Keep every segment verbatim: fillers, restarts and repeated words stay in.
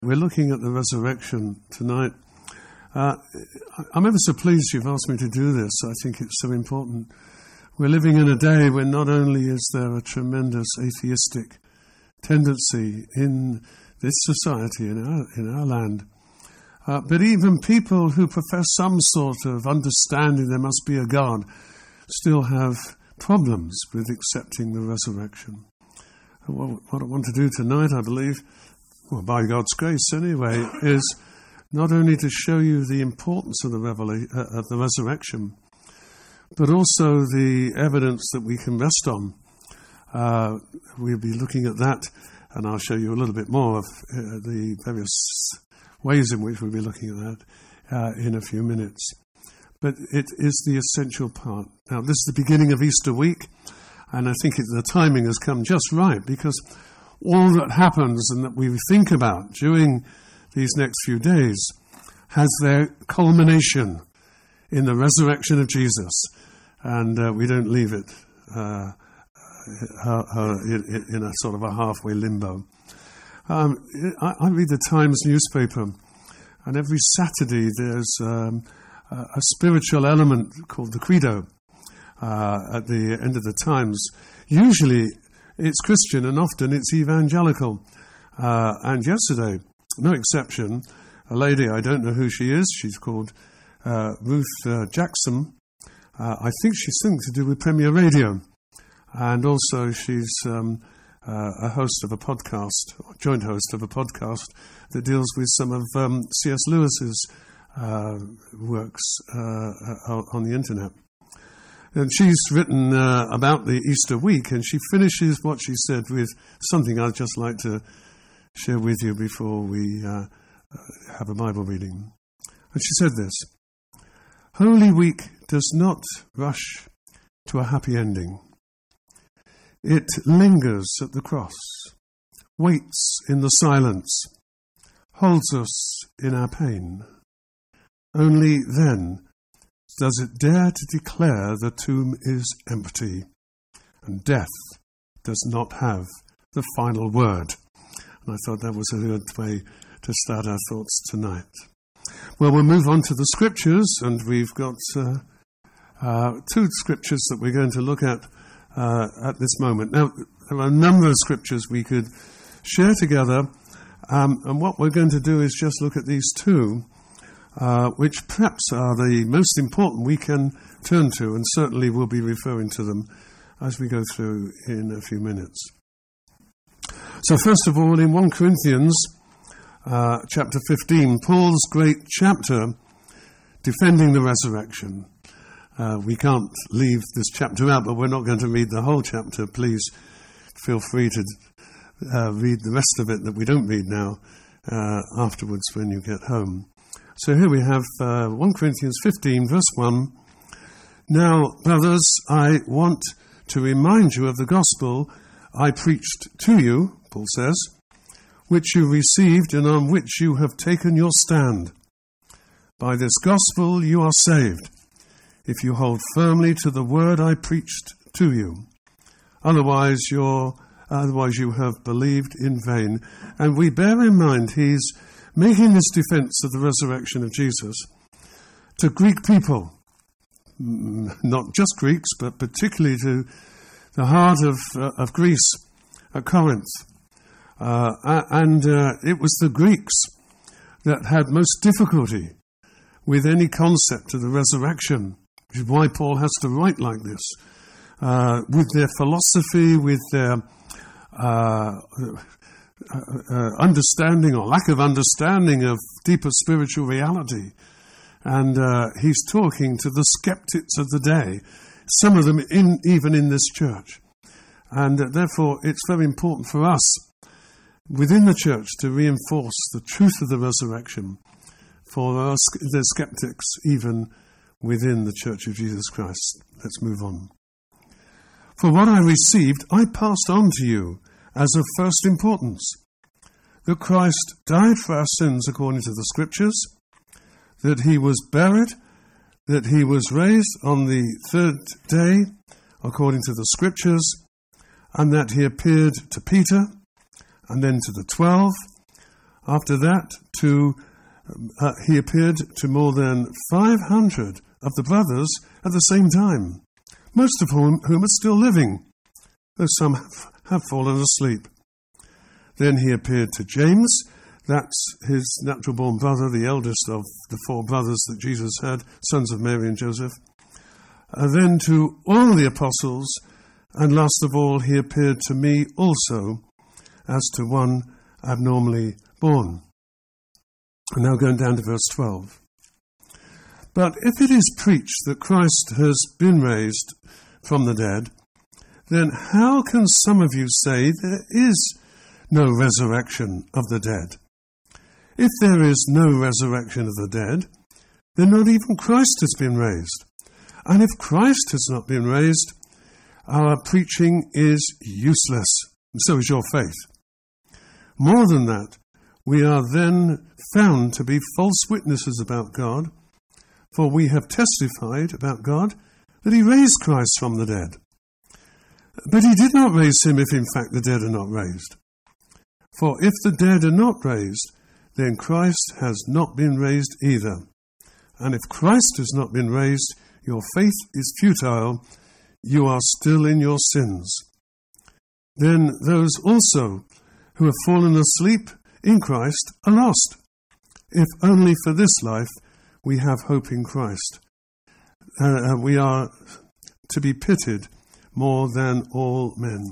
We're looking at the resurrection tonight. Uh, I'm ever so pleased you've asked me to do this. I think it's so important. We're living in a day when not only is there a tremendous atheistic tendency in this society, in our, in our land, uh, but even people who profess some sort of understanding there must be a God still have problems with accepting the resurrection. What I want to do tonight, I believe, well, by God's grace anyway, is not only to show you the importance of the, revela- uh, of the resurrection, but also the evidence that we can rest on. Uh, we'll be looking at that, and I'll show you a little bit more of uh, the various ways in which we'll be looking at that uh, in a few minutes. But it is the essential part. Now, this is the beginning of Easter week, and I think it, the timing has come just right, because all that happens and that we think about during these next few days has their culmination in the resurrection of Jesus, and uh, we don't leave it uh, uh, uh, in, in a sort of a halfway limbo. Um, I, I read the Times newspaper, and every Saturday there's um, a spiritual element called the Credo uh, at the end of the Times. Usually it's Christian, and often it's evangelical. Uh, and yesterday, no exception, a lady, I don't know who she is, she's called uh, Ruth uh, Jackson. Uh, I think she's something to do with Premier Radio. And also she's um, uh, a host of a podcast, or joint host of a podcast, that deals with some of um, C S Lewis's uh, works uh, on the internet. And she's written uh, about the Easter week, and she finishes what she said with something I'd just like to share with you before we uh, have a Bible reading. And she said this: Holy Week does not rush to a happy ending. It lingers at the cross, waits in the silence, holds us in our pain. Only then does it dare to declare the tomb is empty, and death does not have the final word. And I thought that was a good way to start our thoughts tonight. Well, we'll move on to the scriptures, and we've got uh, uh, two scriptures that we're going to look at uh, at this moment. Now, there are a number of scriptures we could share together, um, and what we're going to do is just look at these two, Uh, which perhaps are the most important we can turn to, and certainly we'll be referring to them as we go through in a few minutes. So first of all, in First Corinthians uh, chapter fifteen, Paul's great chapter defending the resurrection. Uh, we can't leave this chapter out, but we're not going to read the whole chapter. Please feel free to uh, read the rest of it that we don't read now uh, afterwards when you get home. So here we have uh, First Corinthians fifteen, verse one. Now, brothers, I want to remind you of the gospel I preached to you, Paul says, which you received and on which you have taken your stand. By this gospel you are saved, if you hold firmly to the word I preached to you. Otherwise, you're, otherwise you have believed in vain. And we bear in mind he's making this defense of the resurrection of Jesus to Greek people, not just Greeks, but particularly to the heart of uh, of Greece, at Corinth. Uh, and uh, it was the Greeks that had most difficulty with any concept of the resurrection, which is why Paul has to write like this, uh, with their philosophy, with their Uh, Uh, uh, understanding or lack of understanding of deeper spiritual reality. And uh, he's talking to the skeptics of the day, some of them in, even in this church. And uh, therefore it's very important for us within the church to reinforce the truth of the resurrection for us, the skeptics even within the Church of Jesus Christ. Let's move on. For what I received, I passed on to you as of first importance, that Christ died for our sins according to the Scriptures, that he was buried, that he was raised on the third day according to the Scriptures, and that he appeared to Peter, and then to the twelve. After that, to, uh, he appeared to more than five hundred of the brothers at the same time, most of whom, whom are still living, though some have, have fallen asleep. Then he appeared to James, that's his natural-born brother, the eldest of the four brothers that Jesus had, sons of Mary and Joseph. Uh, then to all the apostles, and last of all, he appeared to me also as to one abnormally born. And now going down to verse twelve. But if it is preached that Christ has been raised from the dead, then how can some of you say there is no resurrection of the dead? If there is no resurrection of the dead, then not even Christ has been raised. And if Christ has not been raised, our preaching is useless, and so is your faith. More than that, we are then found to be false witnesses about God, for we have testified about God that he raised Christ from the dead. But he did not raise him if in fact the dead are not raised. For if the dead are not raised, then Christ has not been raised either. And if Christ has not been raised, your faith is futile, you are still in your sins. Then those also who have fallen asleep in Christ are lost, if only for this life we have hope in Christ. Uh, we are to be pitied more than all men.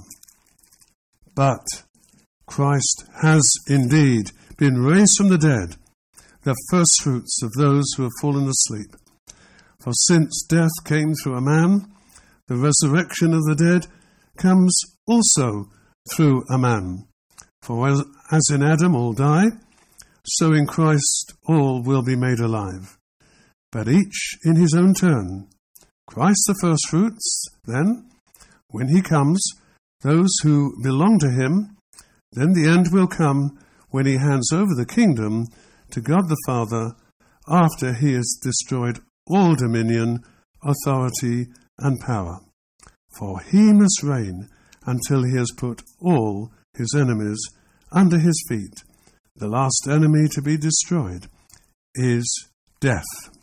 But Christ has indeed been raised from the dead, the firstfruits of those who have fallen asleep. For since death came through a man, the resurrection of the dead comes also through a man. For as, as in Adam all die, so in Christ all will be made alive. But each in his own turn. Christ the firstfruits, then, when he comes, those who belong to him, then the end will come when he hands over the kingdom to God the Father after he has destroyed all dominion, authority, and power. For he must reign until he has put all his enemies under his feet. The last enemy to be destroyed is death.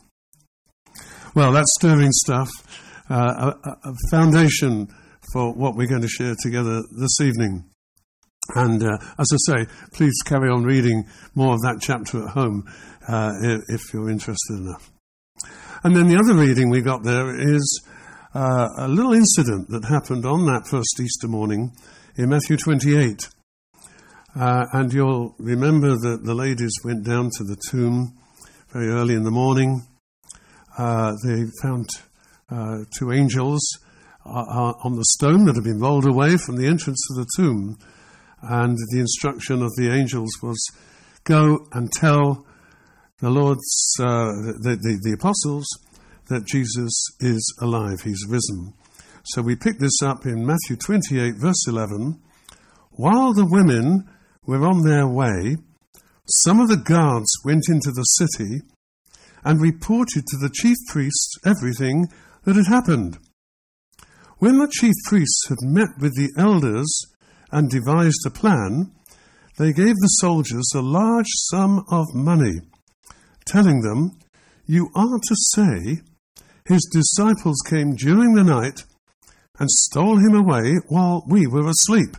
Well, that's stirring stuff, uh, a, a foundation for what we're going to share together this evening. And uh, as I say, please carry on reading more of that chapter at home uh, if you're interested enough. And then the other reading we got there is uh, a little incident that happened on that first Easter morning in Matthew twenty-eight. Uh, and you'll remember that the ladies went down to the tomb very early in the morning. Uh, they found uh, two angels uh, on the stone that had been rolled away from the entrance to the tomb. And the instruction of the angels was, go and tell the Lord's, uh, the, the, the apostles, that Jesus is alive, he's risen. So we pick this up in Matthew twenty-eight, verse eleven. While the women were on their way, some of the guards went into the city and reported to the chief priests everything that had happened. When the chief priests had met with the elders and devised a plan, they gave the soldiers a large sum of money, telling them, you are to say, his disciples came during the night and stole him away while we were asleep.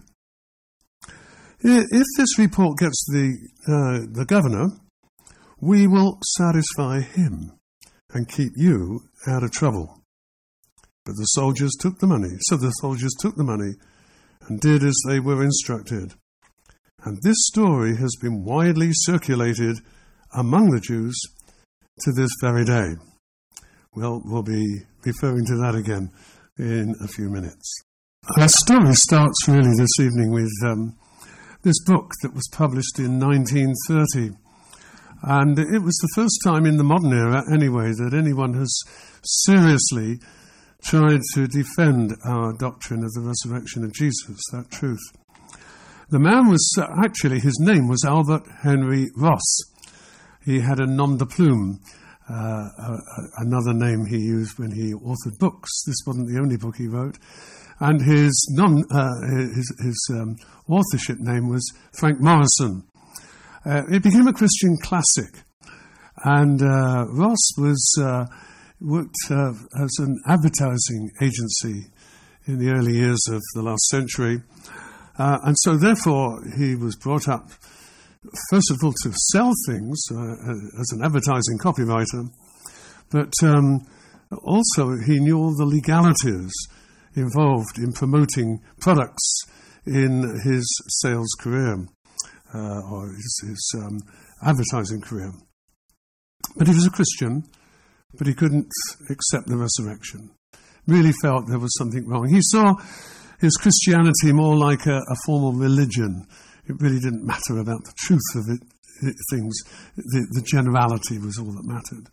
If this report gets to the, uh, the governor, we will satisfy him and keep you out of trouble. But the soldiers took the money. So the soldiers took the money and did as they were instructed. And this story has been widely circulated among the Jews to this very day. Well, we'll be referring to that again in a few minutes. Our story starts really this evening with um, this book that was published in nineteen thirty. And it was the first time in the modern era, anyway, that anyone has seriously tried to defend our doctrine of the resurrection of Jesus, that truth. The man was, uh, actually, his name was Albert Henry Ross. He had a nom de plume, uh, uh, another name he used when he authored books. This wasn't the only book he wrote. And his, non, uh, his, his um, authorship name was Frank Morison. Uh, it became a Christian classic. And uh, Ross was uh, worked uh, as an advertising agency in the early years of the last century. Uh, and so therefore he was brought up, first of all, to sell things uh, as an advertising copywriter, but um, also he knew all the legalities involved in promoting products in his sales career, uh, or his, his um, advertising career. But he was a Christian, but he couldn't accept the resurrection. Really felt there was something wrong. He saw his Christianity more like a, a formal religion. It really didn't matter about the truth of it, it things. The, the generality was all that mattered.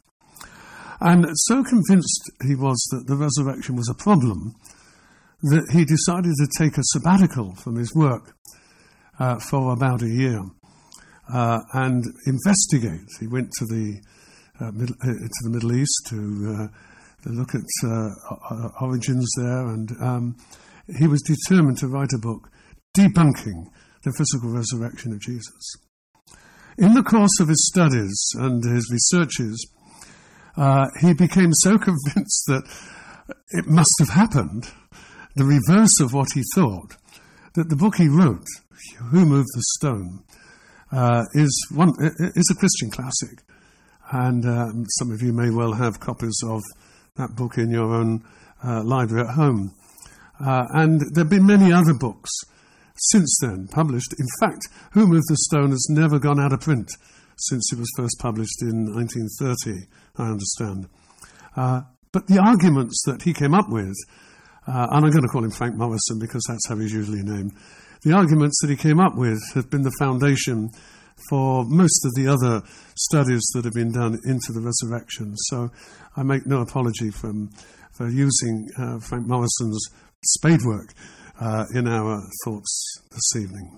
And so convinced he was that the resurrection was a problem that he decided to take a sabbatical from his work uh, for about a year uh, and investigate. He went to the uh, middle, uh, to the Middle East to, uh, to look at uh, origins there, and um, he was determined to write a book debunking the physical resurrection of Jesus. In the course of his studies and his researches, uh, he became so convinced that it must have happened, the reverse of what he thought, that the book he wrote, Who Moved the Stone, uh, is one is a Christian classic. And um, some of you may well have copies of that book in your own uh, library at home. Uh, and there have been many other books since then published. In fact, Who Moved the Stone has never gone out of print since it was first published in nineteen thirty, I understand. Uh, but the arguments that he came up with, uh, and I'm going to call him Frank Morison because that's how he's usually named, the arguments that he came up with have been the foundation for most of the other studies that have been done into the resurrection. So I make no apology from, for using uh, Frank Morison's spadework uh, in our thoughts this evening.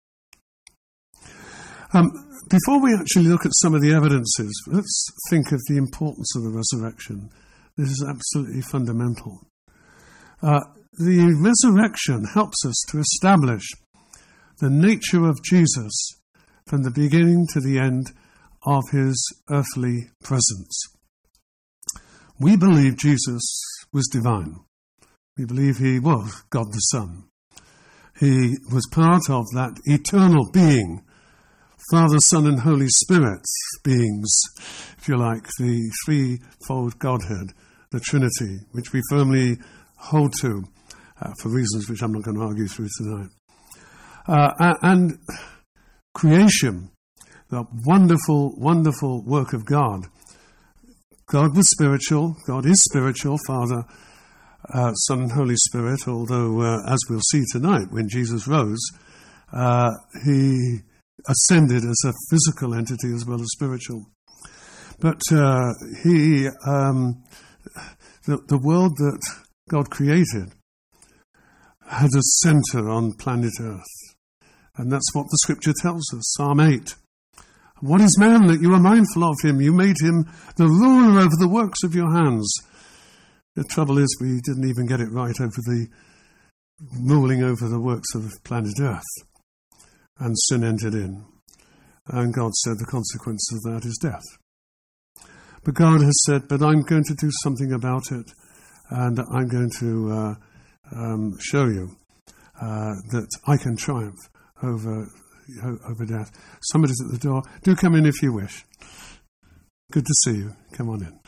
Um, before we actually look at some of the evidences, let's think of the importance of the resurrection. This is absolutely fundamental. Uh, the resurrection helps us to establish the nature of Jesus from the beginning to the end of his earthly presence. We believe Jesus was divine. We believe he was God the Son. He was part of that eternal being, Father, Son, and Holy Spirit beings, if you like, the threefold Godhead, the Trinity, which we firmly hold to uh, for reasons which I'm not going to argue through tonight. Uh, and creation, the wonderful, wonderful work of God. God was spiritual. God is spiritual, Father, uh, Son, and Holy Spirit, although, uh, as we'll see tonight, when Jesus rose, uh, he ascended as a physical entity as well as spiritual. But uh, he, um, the, the world that God created had a center on planet Earth. And that's what the scripture tells us, Psalm eight. What is man that you are mindful of him? You made him the ruler over the works of your hands. The trouble is we didn't even get it right over the ruling over the works of planet Earth. And sin entered in. And God said the consequence of that is death. But God has said, but I'm going to do something about it. And I'm going to uh, um, show you uh, that I can triumph over over death. Somebody's at the door. Do come in if you wish. Good to see you. Come on in.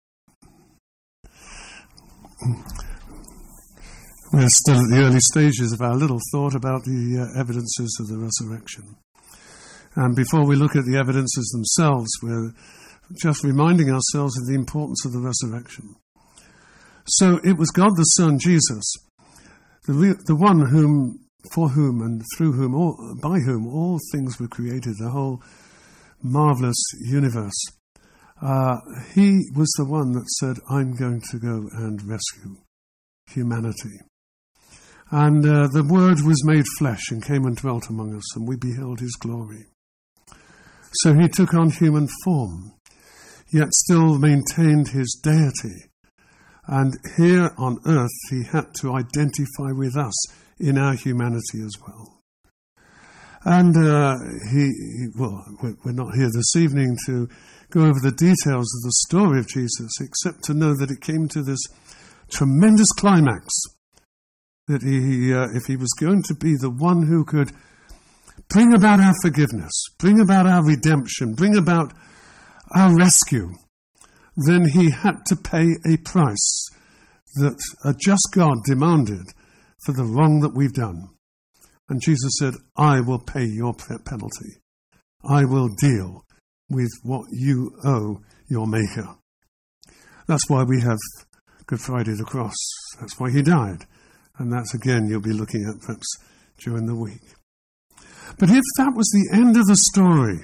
We're still at the early stages of our little thought about the uh, evidences of the resurrection. And before we look at the evidences themselves, we're just reminding ourselves of the importance of the resurrection. So it was God the Son, Jesus, the, re- the one whom for whom and through whom, all, by whom all things were created, the whole marvelous universe. Uh, he was the one that said, I'm going to go and rescue humanity. And uh, the Word was made flesh and came and dwelt among us, and we beheld his glory. So he took on human form, yet still maintained his deity. And here on earth he had to identify with us in our humanity as well. And uh, he, he, well, we're not here this evening to go over the details of the story of Jesus, except to know that it came to this tremendous climax, that he, uh, if he was going to be the one who could bring about our forgiveness, bring about our redemption, bring about our rescue, then he had to pay a price that a just God demanded for the wrong that we've done. And Jesus said, I will pay your penalty. I will deal with what you owe your Maker. That's why we have Good Friday the cross. That's why he died. And that's, again, you'll be looking at perhaps during the week. But if that was the end of the story,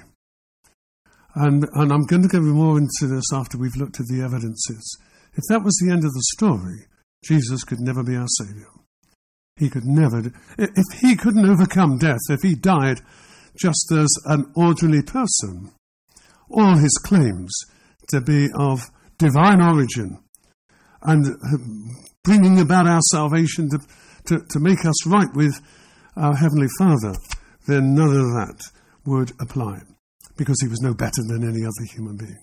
and, and I'm going to go more into this after we've looked at the evidences, if that was the end of the story, Jesus could never be our Saviour. He could never, if he couldn't overcome death, if he died just as an ordinary person, all his claims to be of divine origin and bringing about our salvation to, to, to make us right with our Heavenly Father, then none of that would apply, because he was no better than any other human being.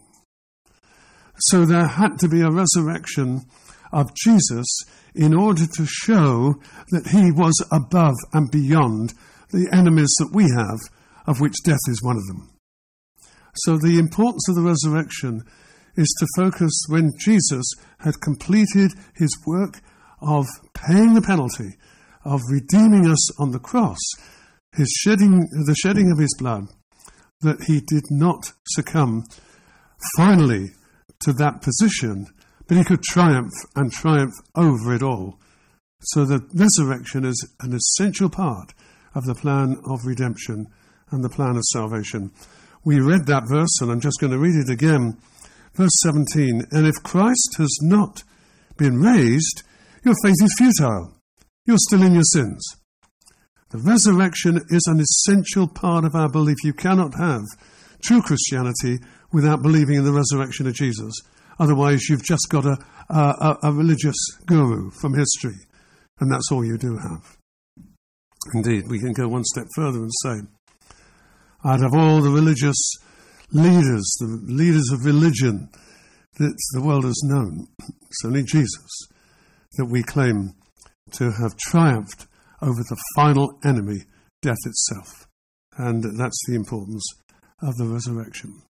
So there had to be a resurrection of Jesus in order to show that he was above and beyond the enemies that we have, of which death is one of them. So the importance of the resurrection is to focus when Jesus had completed his work of paying the penalty, of redeeming us on the cross, his shedding, the shedding of his blood, that he did not succumb finally to that position, but he could triumph and triumph over it all. So the resurrection is an essential part of the plan of redemption and the plan of salvation. We read that verse, and I'm just going to read it again. Verse seventeen, and if Christ has not been raised, your faith is futile. You're still in your sins. The resurrection is an essential part of our belief. You cannot have true Christianity without believing in the resurrection of Jesus. Otherwise, you've just got a, a, a religious guru from history, and that's all you do have. Indeed, we can go one step further and say, out of all the religious leaders, the leaders of religion that the world has known, it's only Jesus that we claim to have triumphed over the final enemy, death itself. And that's the importance of the resurrection.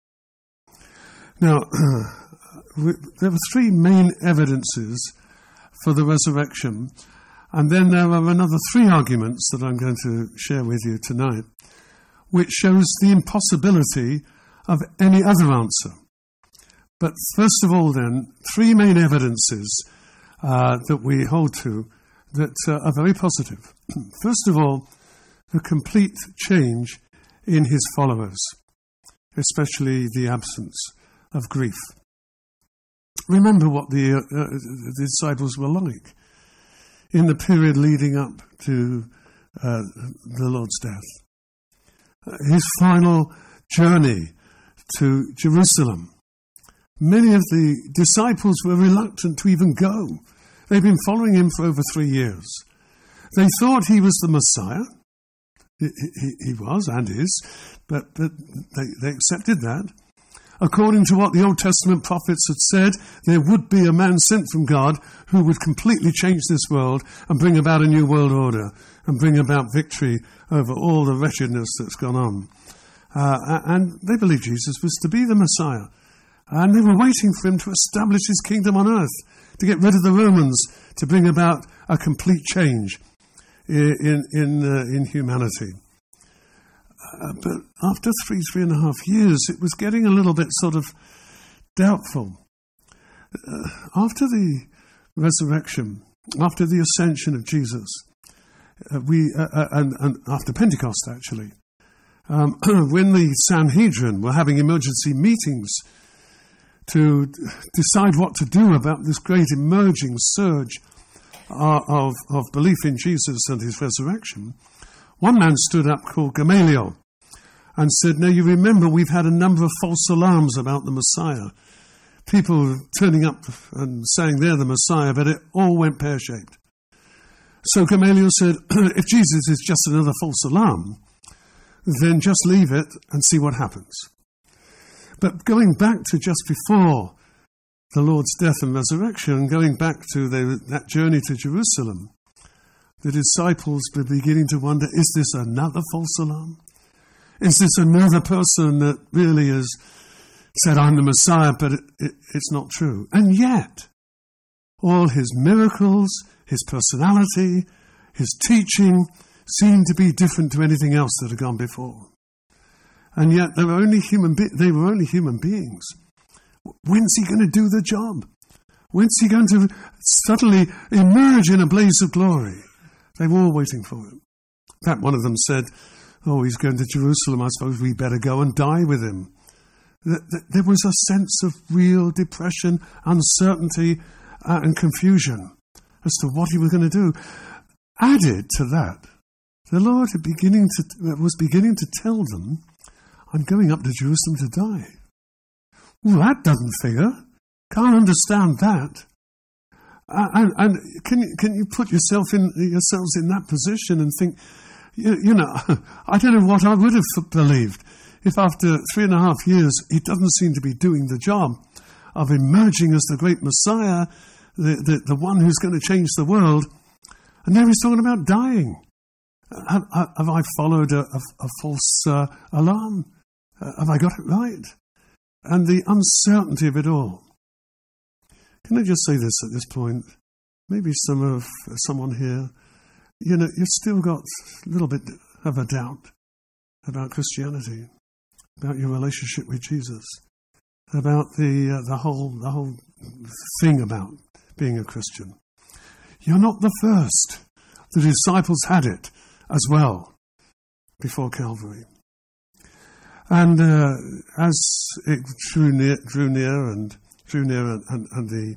Now, there were three main evidences for the resurrection, and then there are another three arguments that I'm going to share with you tonight, which shows the impossibility of any other answer. But first of all then, three main evidences uh, that we hold to that uh, are very positive. First of all, the complete change in his followers, especially the absence of grief. Remember what the, uh, the disciples were like in the period leading up to uh, the Lord's death. His final journey to Jerusalem. Many of the disciples were reluctant to even go. They'd been following him for over three years. They thought he was the Messiah. He, he, he was and is, but, but they, they accepted that. According to what the Old Testament prophets had said, there would be a man sent from God who would completely change this world and bring about a new world order and bring about victory over all the wretchedness that's gone on. Uh, and they believed Jesus was to be the Messiah. And they were waiting for him to establish his kingdom on earth, to get rid of the Romans, to bring about a complete change in in, in, uh, in humanity. Uh, but after three, three and a half years, it was getting a little bit sort of doubtful. Uh, after the resurrection, after the ascension of Jesus, uh, we uh, uh, and, and after Pentecost, actually, um, when the Sanhedrin were having emergency meetings to decide what to do about this great emerging surge uh, of, of belief in Jesus and his resurrection, one man stood up called Gamaliel and said, now you remember we've had a number of false alarms about the Messiah. People turning up and saying they're the Messiah, but it all went pear-shaped. So Gamaliel said, if Jesus is just another false alarm, then just leave it and see what happens. But going back to just before the Lord's death and resurrection, going back to the, that journey to Jerusalem, the disciples were beginning to wonder, is this another false alarm? Is this another person that really has said, I'm the Messiah, but it, it, it's not true? And yet, all his miracles, his personality, his teaching seemed to be different to anything else that had gone before. And yet they were only human, be- they were only human beings. When's he going to do the job? When's he going to suddenly emerge in a blaze of glory? They were all waiting for him. In fact, one of them said, oh, he's going to Jerusalem, I suppose we better go and die with him. There was a sense of real depression, uncertainty, uh, and confusion as to what he was going to do. Added to that, the Lord had beginning to, was beginning to tell them, I'm going up to Jerusalem to die. Well, that doesn't figure. Can't understand that. Uh, and, and can you can you put yourself in yourselves in that position and think, you, you know, I don't know what I would have believed if after three and a half years he doesn't seem to be doing the job of emerging as the great Messiah, the, the, the one who's going to change the world, and now he's talking about dying. Have, have I followed a, a, a false uh, alarm? Uh, have I got it right? And the uncertainty of it all. Can I just say this at this point? Maybe some of someone here, you know, you've still got a little bit of a doubt about Christianity, about your relationship with Jesus, about the uh, the whole the whole thing about being a Christian. You're not the first. The disciples had it as well before Calvary. And uh, as it drew near, drew near and drew near and, and, and the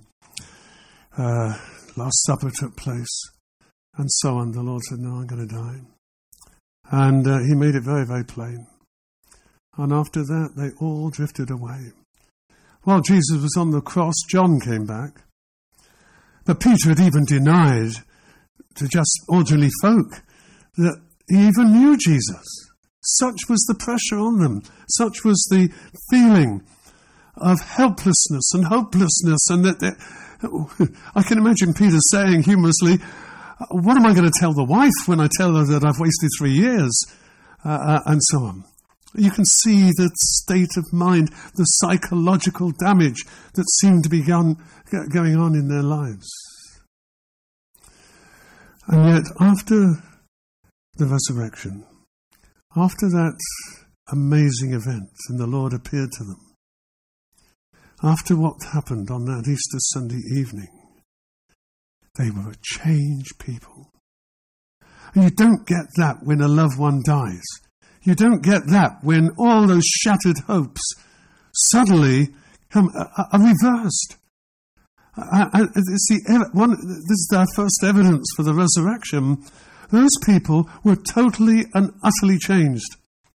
uh, Last Supper took place and so on, the Lord said, no, I'm going to die. And uh, he made it very, very plain. And after that, they all drifted away. While Jesus was on the cross, John came back. But Peter had even denied to just ordinary folk that he even knew Jesus. Such was the pressure on them. Such was the feeling of helplessness and hopelessness. And that they, I can imagine Peter saying humorously, what am I going to tell the wife when I tell her that I've wasted three years? Uh, uh, and so on. You can see the state of mind, the psychological damage that seemed to be gone, going on in their lives. And yet, after the resurrection, after that amazing event, and the Lord appeared to them, after what happened on that Easter Sunday evening, they were a changed people. And you don't get that when a loved one dies. You don't get that when all those shattered hopes suddenly come, are, are reversed. Uh, it's the, one, this is our first evidence for the resurrection. Those people were totally and utterly changed.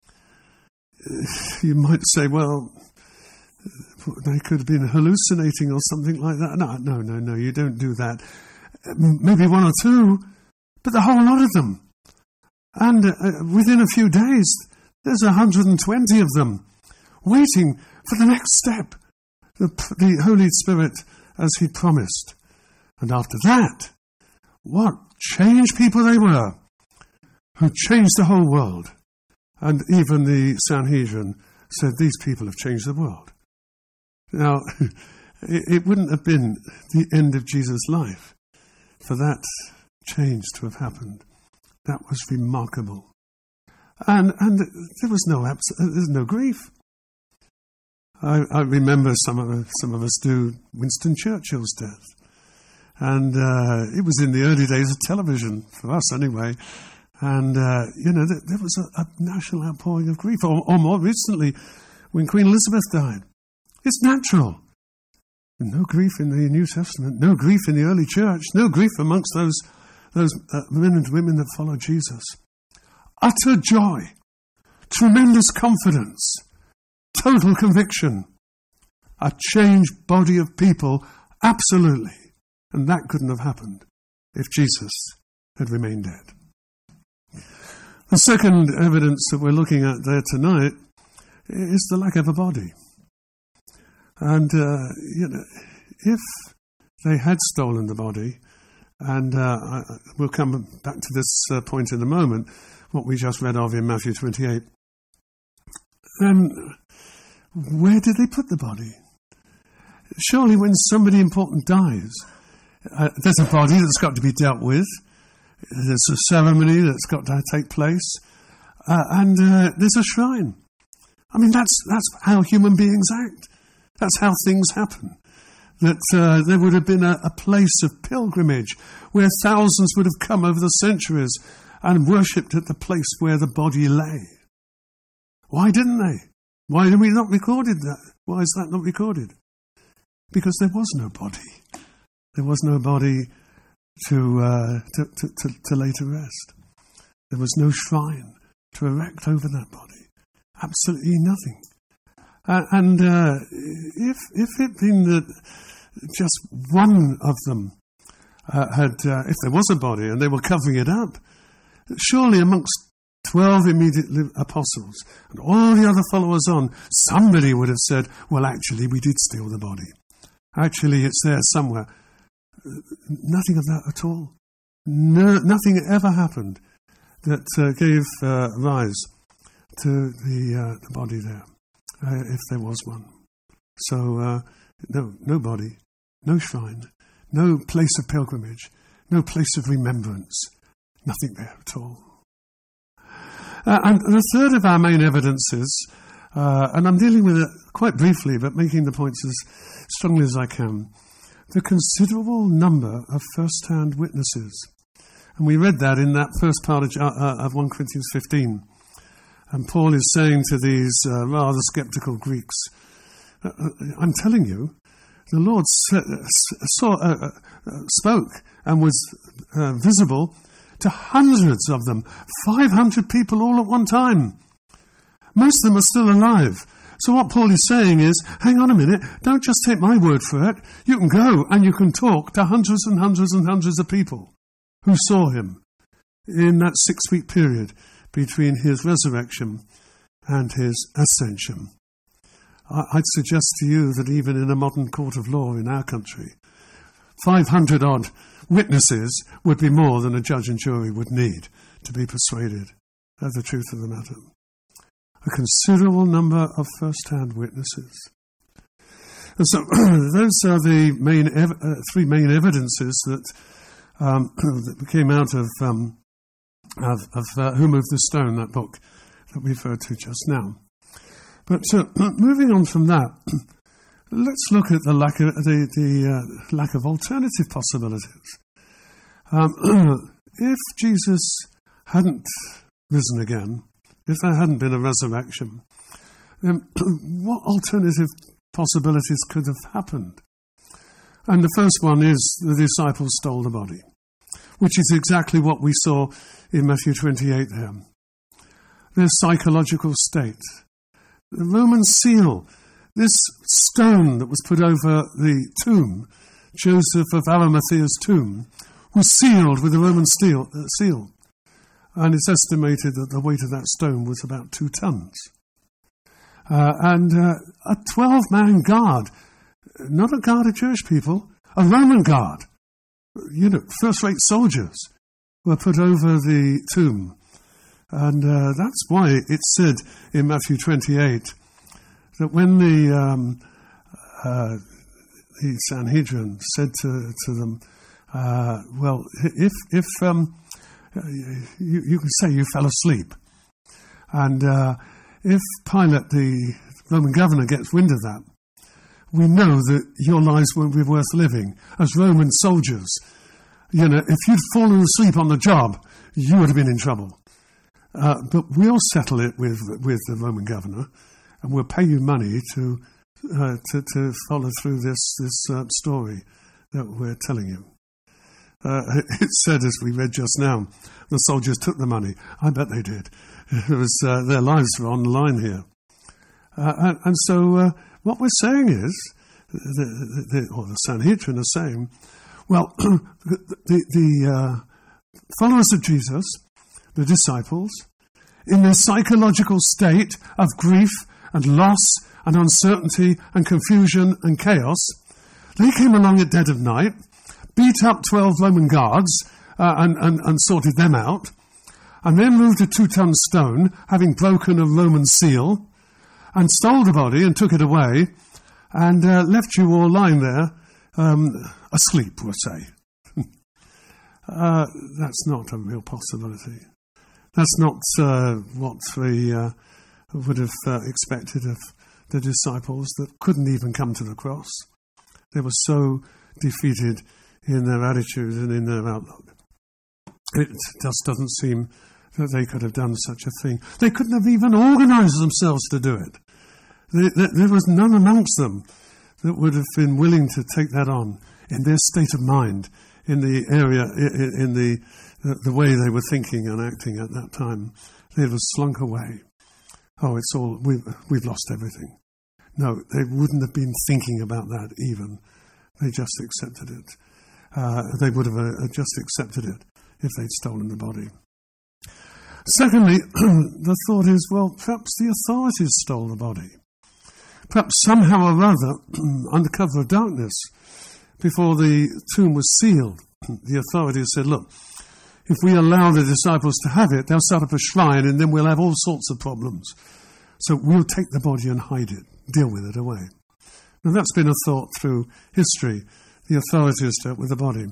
You might say, well, they could have been hallucinating or something like that. No, no, no, no, you don't do that. Maybe one or two, but the whole lot of them. And uh, within a few days, there's one hundred twenty of them waiting for the next step, the, the Holy Spirit as he promised. And after that, what changed people they were, who changed the whole world. And even the Sanhedrin said, these people have changed the world. Now, it, it wouldn't have been the end of Jesus' life for that change to have happened. That was remarkable. And and there was no abs- there's no grief. I, I remember some of us, some of us do Winston Churchill's death. And uh, it was in the early days of television, for us anyway. And, uh, you know, there, there was a, a national outpouring of grief. Or, or more recently, when Queen Elizabeth died. It's natural. No grief in the New Testament, no grief in the early church, no grief amongst those those uh, men and women that follow Jesus. Utter joy, tremendous confidence, total conviction, a changed body of people, absolutely. And that couldn't have happened if Jesus had remained dead. The second evidence that we're looking at there tonight is the lack of a body. And, uh, you know, if they had stolen the body, and uh, I, we'll come back to this uh, point in a moment, what we just read of in Matthew twenty-eight, then where did they put the body? Surely when somebody important dies, uh, there's a body that's got to be dealt with, there's a ceremony that's got to take place, uh, and uh, there's a shrine. I mean, that's that's how human beings act. That's how things happen. That uh, there would have been a, a place of pilgrimage where thousands would have come over the centuries and worshipped at the place where the body lay. Why didn't they? Why did we not record that? Why is that not recorded? Because there was no body. There was no body to, uh, to, to, to, to lay to rest. There was no shrine to erect over that body. Absolutely nothing. Uh, and uh, if if it had been that just one of them uh, had, uh, if there was a body and they were covering it up, surely amongst twelve immediate apostles and all the other followers on, somebody would have said, well, actually, we did steal the body. Actually, it's there somewhere. Nothing of that at all. No, nothing ever happened that uh, gave uh, rise to the, uh, the body there, uh, if there was one. So, uh, no, no body, no shrine, no place of pilgrimage, no place of remembrance, nothing there at all. Uh, and the third of our main evidences, uh, and I'm dealing with it quite briefly, but making the points as strongly as I can, the considerable number of first-hand witnesses. And we read that in that first part of, uh, of First Corinthians fifteen. And Paul is saying to these uh, rather sceptical Greeks, uh, I'm telling you, the Lord saw, uh, uh, spoke and was uh, visible to hundreds of them, five hundred people all at one time. Most of them are still alive. So what Paul is saying is, hang on a minute, don't just take my word for it. You can go and you can talk to hundreds and hundreds and hundreds of people who saw him in that six-week period between his resurrection and his ascension. I'd suggest to you that even in a modern court of law in our country, five hundred odd witnesses would be more than a judge and jury would need to be persuaded of the truth of the matter. A considerable number of first-hand witnesses. And so those are the main ev- uh, three main evidences that, um, that came out of, um, of, of uh, Who Moved the Stone, that book that we referred to just now. But uh, moving on from that, let's look at the lack of, the, the, uh, lack of alternative possibilities. Um, if Jesus hadn't risen again, if there hadn't been a resurrection, then what alternative possibilities could have happened? And the first one is the disciples stole the body, which is exactly what we saw in Matthew twenty-eight there. Their psychological state. The Roman seal, this stone that was put over the tomb, Joseph of Arimathea's tomb, was sealed with a Roman steel, uh, seal. And it's estimated that the weight of that stone was about two tons. Uh, and uh, a twelve-man guard, not a guard of Jewish people, a Roman guard, you know, first-rate soldiers, were put over the tomb. And uh, that's why it's said in Matthew twenty-eight that when the, um, uh, the Sanhedrin said to, to them, uh, well, if... if um, You, you can say you fell asleep. And uh, if Pilate, the Roman governor, gets wind of that, we know that your lives won't be worth living. As Roman soldiers, you know, if you'd fallen asleep on the job, you would have been in trouble. Uh, but we'll settle it with with the Roman governor, and we'll pay you money to uh, to, to follow through this this uh, story that we're telling you. Uh, it said, as we read just now, the soldiers took the money. I bet they did. It was uh, their lives were on the line here. Uh, and, and so uh, what we're saying is, the, the, or the Sanhedrin are saying, well, the, the uh, followers of Jesus, the disciples, in their psychological state of grief and loss and uncertainty and confusion and chaos, they came along at dead of night, beat up twelve Roman guards uh, and, and, and sorted them out, and then moved a two-ton stone, having broken a Roman seal, and stole the body and took it away, and uh, left you all lying there um, asleep, we'll say. uh, that's not a real possibility. That's not uh, what we uh, would have uh, expected of the disciples that couldn't even come to the cross. They were so defeated in their attitude and in their outlook. It just doesn't seem that they could have done such a thing. They couldn't have even organised themselves to do it. There, there was none amongst them that would have been willing to take that on in their state of mind, in the area, in the the way they were thinking and acting at that time. They'd have slunk away. Oh, it's all, we've, we've lost everything. No, they wouldn't have been thinking about that even. They just accepted it. Uh, they would have uh, just accepted it if they'd stolen the body. Secondly, the thought is, well, perhaps the authorities stole the body. Perhaps somehow or other, under cover of darkness, before the tomb was sealed, the authorities said, look, if we allow the disciples to have it, they'll set up a shrine and then we'll have all sorts of problems. So we'll take the body and hide it, deal with it away. Now that's been a thought through history. The authorities dealt with the body.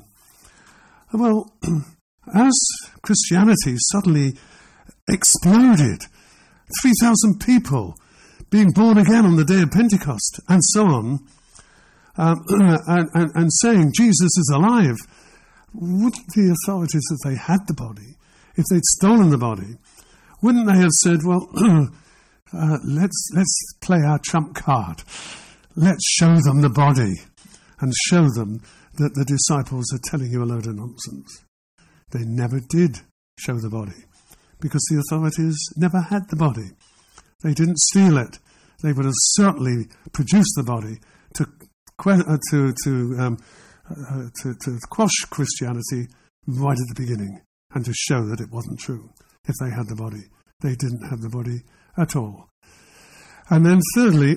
Well, as Christianity suddenly exploded, three thousand people being born again on the day of Pentecost, and so on, um, and, and, and saying Jesus is alive, wouldn't the authorities, if they had the body, if they'd stolen the body, wouldn't they have said, well, uh, let's let's play our trump card. Let's show them the body and show them that the disciples are telling you a load of nonsense. They never did show the body because the authorities never had the body. They didn't steal it. They would have certainly produced the body to uh, to to, um, uh, to to quash Christianity right at the beginning and to show that it wasn't true. If they had the body, they didn't have the body at all. And then thirdly,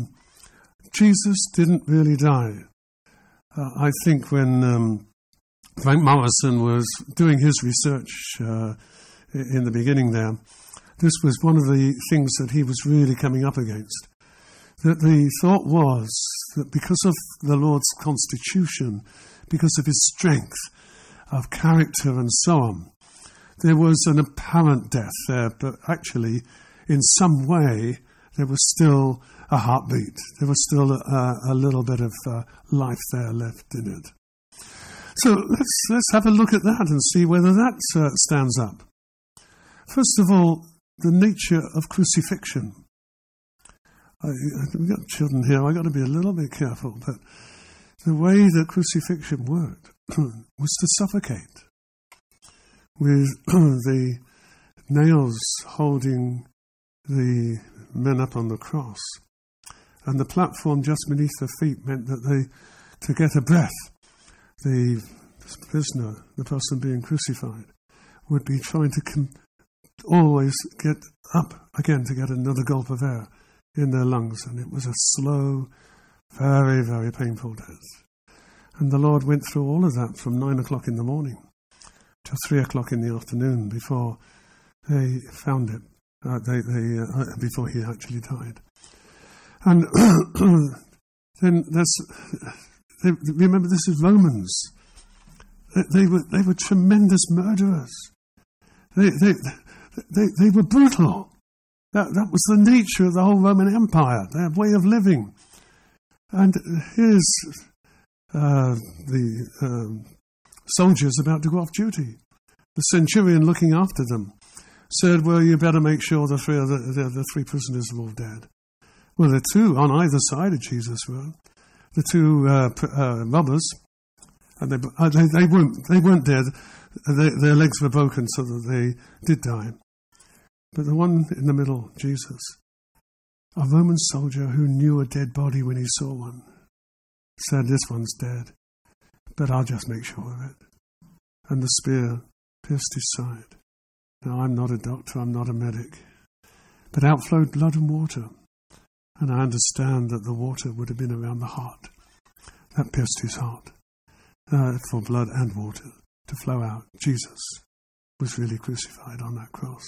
Jesus didn't really die. Uh, I think when um, Frank Morrison was doing his research uh, in the beginning there, this was one of the things that he was really coming up against. That the thought was that because of the Lord's constitution, because of his strength of character and so on, there was an apparent death there, but actually, in some way, there was still a heartbeat. There was still a, a little bit of uh, life there left in it. So let's let's have a look at that and see whether that uh, stands up. First of all, the nature of crucifixion. I, we've got children here. I've got to be a little bit careful, but the way that crucifixion worked was to suffocate, with the nails holding the men up on the cross, and the platform just beneath their feet meant that they, to get a breath, the prisoner, the person being crucified, would be trying to com- always get up again to get another gulp of air in their lungs, and it was a slow, very, very painful death. And the Lord went through all of that from nine o'clock in the morning to three o'clock in the afternoon before they found it, uh, they, they, uh, before he actually died. And then that's, they, remember this is Romans. They, they were they were tremendous murderers. They they they, they were brutal. That that was the nature of the whole Roman Empire, their way of living. And here's uh, the um, soldiers about to go off duty. The centurion looking after them said, well, you better make sure the three, the, the, the three prisoners are all dead. Well, the two on either side of Jesus were. The two uh, uh, robbers, and they, uh, they, they, weren't, they weren't dead. They, their legs were broken so that they did die. But the one in the middle, Jesus, a Roman soldier who knew a dead body when he saw one, said, this one's dead, but I'll just make sure of it. And the spear pierced his side. Now, I'm not a doctor, I'm not a medic, but out flowed blood and water. And I understand that the water would have been around the heart. That pierced his heart, uh, for blood and water to flow out. Jesus was really crucified on that cross.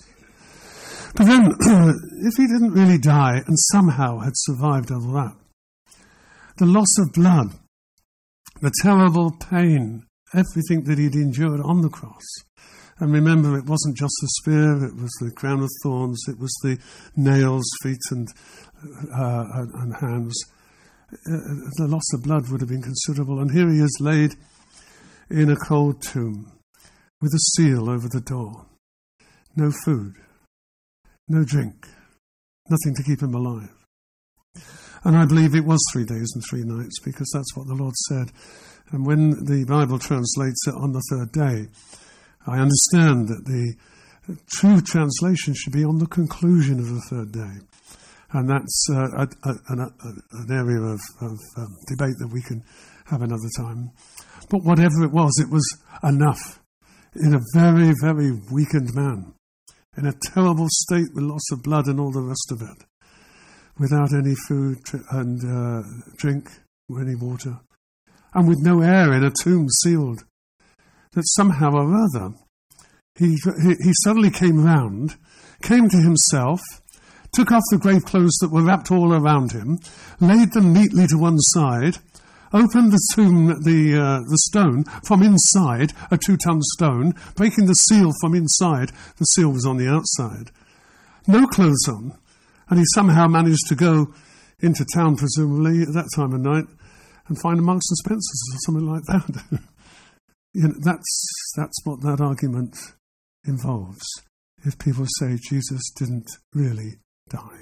But then, if he didn't really die and somehow had survived all that, the loss of blood, the terrible pain, everything that he'd endured on the cross. And remember, it wasn't just the spear, it was the crown of thorns, it was the nails, feet and, uh, and, and hands. Uh, the loss of blood would have been considerable. And here he is laid in a cold tomb with a seal over the door. No food, no drink, nothing to keep him alive. And I believe it was three days and three nights, because that's what the Lord said. And when the Bible translates it on the third day, I understand that the true translation should be on the conclusion of the third day. And that's uh, a, a, an, a, an area of, of um, debate that we can have another time. But whatever it was, it was enough in a very, very weakened man, in a terrible state with loss of blood and all the rest of it, without any food and uh, drink or any water, and with no air in a tomb sealed, that somehow or other he, he, he suddenly came round, came to himself, took off the grave clothes that were wrapped all around him, laid them neatly to one side, opened the tomb, the uh, the stone from inside, a two-ton stone, breaking the seal from inside. The seal was on the outside. No clothes on. And he somehow managed to go into town, presumably, at that time of night, and find a Marks and Spencer's or something like that. You know, that's, that's what that argument involves, if people say Jesus didn't really die.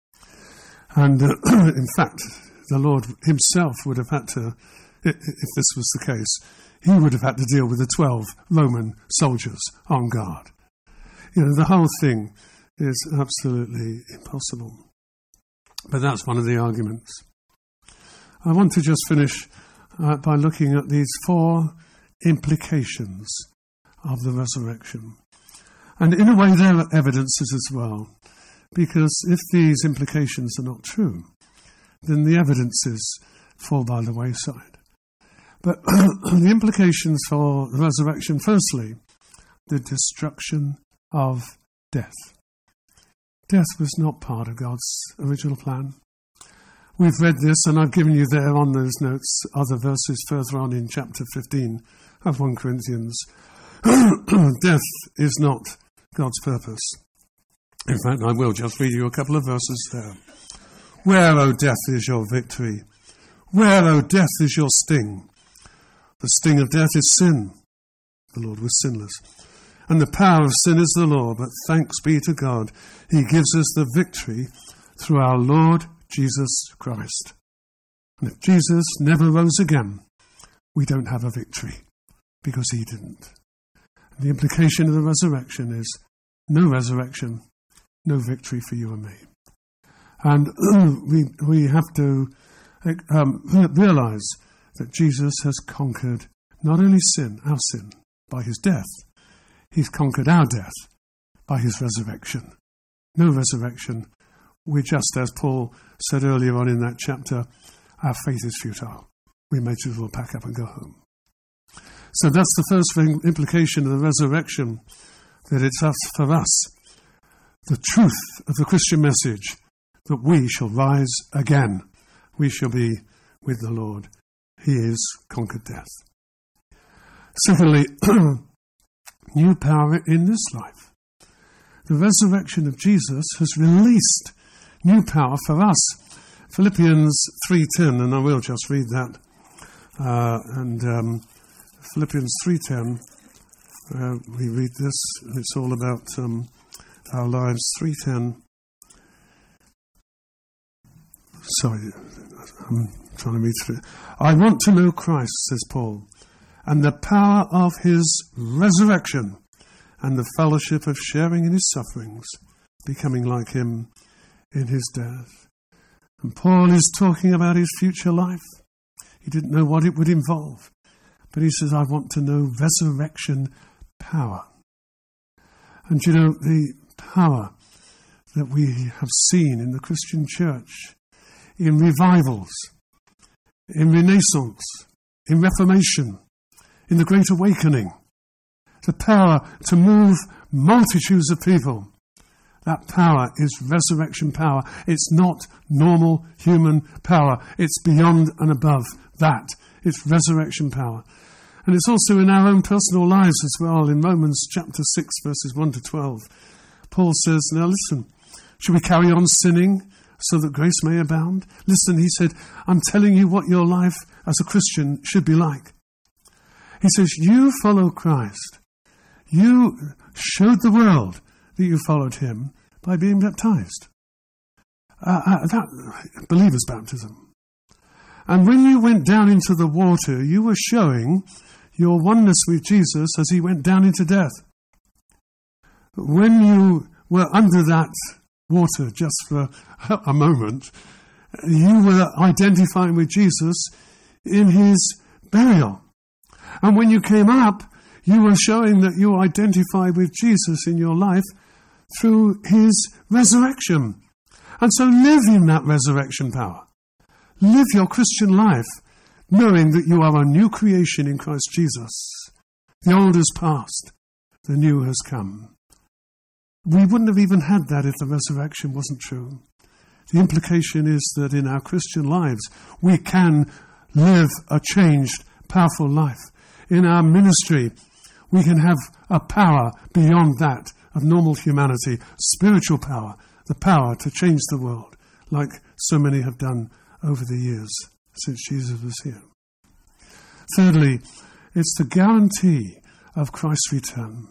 And uh, in fact, the Lord himself would have had to, if this was the case, he would have had to deal with the twelve Roman soldiers on guard. You know, the whole thing is absolutely impossible. But that's one of the arguments. I want to just finish uh, by looking at these four implications of the resurrection. And in a way, they're evidences as well, because if these implications are not true, then the evidences fall by the wayside. But the implications for the resurrection, firstly, the destruction of death. Death was not part of God's original plan. We've read this, and I've given you there on those notes other verses further on in chapter fifteen of First Corinthians. Death is not God's purpose. In fact, I will just read you a couple of verses there. Where, O death, is your victory? Where, O death, is your sting? The sting of death is sin. The Lord was sinless. And the power of sin is the law, but thanks be to God, he gives us the victory through our Lord Jesus Christ. And if Jesus never rose again, we don't have a victory, because he didn't. And the implication of the resurrection is no resurrection, no victory for you and me. And we we have to um, realize that Jesus has conquered not only sin, our sin, by his death, he's conquered our death by his resurrection. No resurrection. We're just, as Paul said earlier on in that chapter, our faith is futile. We may as well pack up and go home. So that's the first thing, implication of the resurrection, that it's us, for us, the truth of the Christian message, that we shall rise again. We shall be with the Lord. He has conquered death. Secondly, new power in this life. The resurrection of Jesus has released new power for us. Philippians three ten, and I will just read that. Uh, and um, Philippians three ten, uh, we read this, and it's all about um, our lives. three ten. Sorry, I'm trying to read through. I want to know Christ, says Paul, and the power of his resurrection, and the fellowship of sharing in his sufferings, becoming like him in his death. And Paul is talking about his future life. He didn't know what it would involve, but he says, I want to know resurrection power. And you know, the power that we have seen in the Christian church, in revivals, in Renaissance, in Reformation, in the Great Awakening, the power to move multitudes of people, that power is resurrection power. It's not normal human power. It's beyond and above that. It's resurrection power. And it's also in our own personal lives as well. In Romans chapter six, verses one to twelve, Paul says, now listen, should we carry on sinning so that grace may abound? Listen, he said, I'm telling you what your life as a Christian should be like. He says, you follow Christ. You showed the world that you followed him by being baptized. Uh, uh, that believer's baptism. And when you went down into the water, you were showing your oneness with Jesus as he went down into death. When you were under that water just for a moment, you were identifying with Jesus in his burial. And when you came up, you were showing that you identify with Jesus in your life through his resurrection. And so live in that resurrection power. Live your Christian life knowing that you are a new creation in Christ Jesus. The old has passed, the new has come. We wouldn't have even had that if the resurrection wasn't true. The implication is that in our Christian lives, we can live a changed, powerful life. In our ministry, we can have a power beyond that of normal humanity, spiritual power, the power to change the world, like so many have done over the years since Jesus was here. Thirdly, it's the guarantee of Christ's return.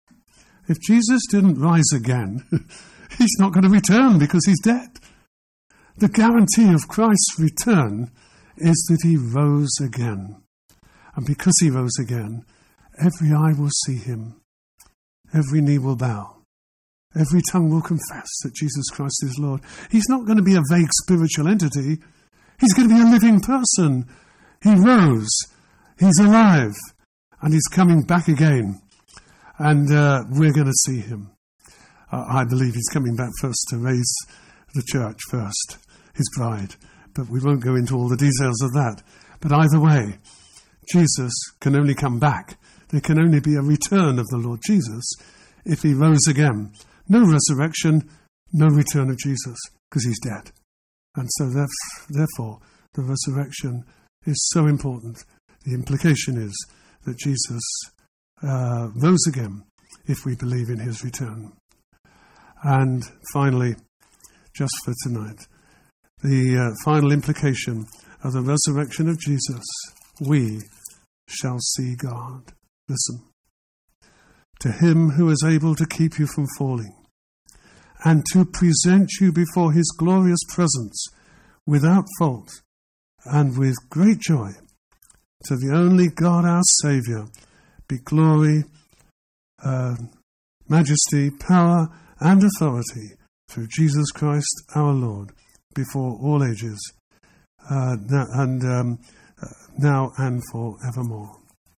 If Jesus didn't rise again, he's not going to return because he's dead. The guarantee of Christ's return is that he rose again. And because he rose again, every eye will see him. Every knee will bow. Every tongue will confess that Jesus Christ is Lord. He's not going to be a vague spiritual entity. He's going to be a living person. He rose. He's alive. And he's coming back again. And uh, we're going to see him. Uh, I believe he's coming back first to raise the church first, his bride. But we won't go into all the details of that. But either way, Jesus can only come back. There can only be a return of the Lord Jesus if he rose again. No resurrection, no return of Jesus, because he's dead. And so therefore, the resurrection is so important. The implication is that Jesus uh, rose again if we believe in his return. And finally, just for tonight, the uh, final implication of the resurrection of Jesus, we shall see God. Listen. To him who is able to keep you from falling and to present you before his glorious presence without fault and with great joy, to the only God our Saviour, be glory, uh, majesty, power and authority through Jesus Christ our Lord, before all ages, uh, now, and um, uh, now and forevermore.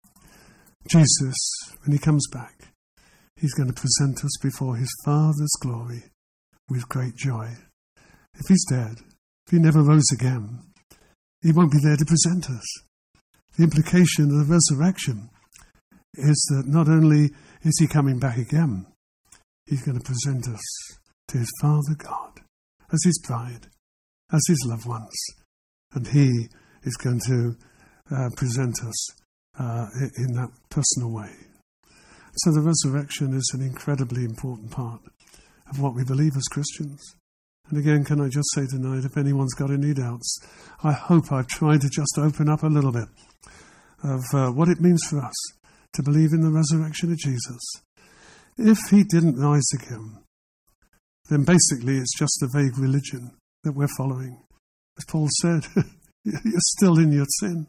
Jesus, when he comes back, he's going to present us before his Father's glory with great joy. If he's dead, if he never rose again, he won't be there to present us. The implication of the resurrection is that not only is he coming back again, he's going to present us to his Father God as his bride, as his loved ones. And he is going to uh, present us uh, in that personal way. So the resurrection is an incredibly important part of what we believe as Christians. And again, can I just say tonight, if anyone's got any doubts, I hope I've tried to just open up a little bit of uh, what it means for us to believe in the resurrection of Jesus. If he didn't rise again, then basically it's just a vague religion that we're following. As Paul said, you're still in your sin.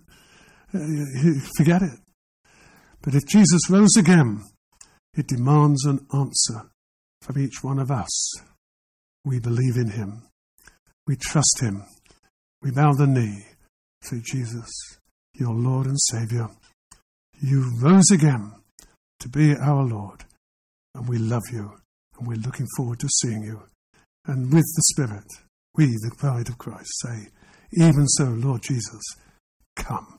Forget it. But if Jesus rose again, it demands an answer from each one of us. We believe in him. We trust him. We bow the knee through Jesus, your Lord and Saviour. You rose again to be our Lord, and we love you, and we're looking forward to seeing you. And with the Spirit, we, the bride of Christ, say, even so, Lord Jesus, come.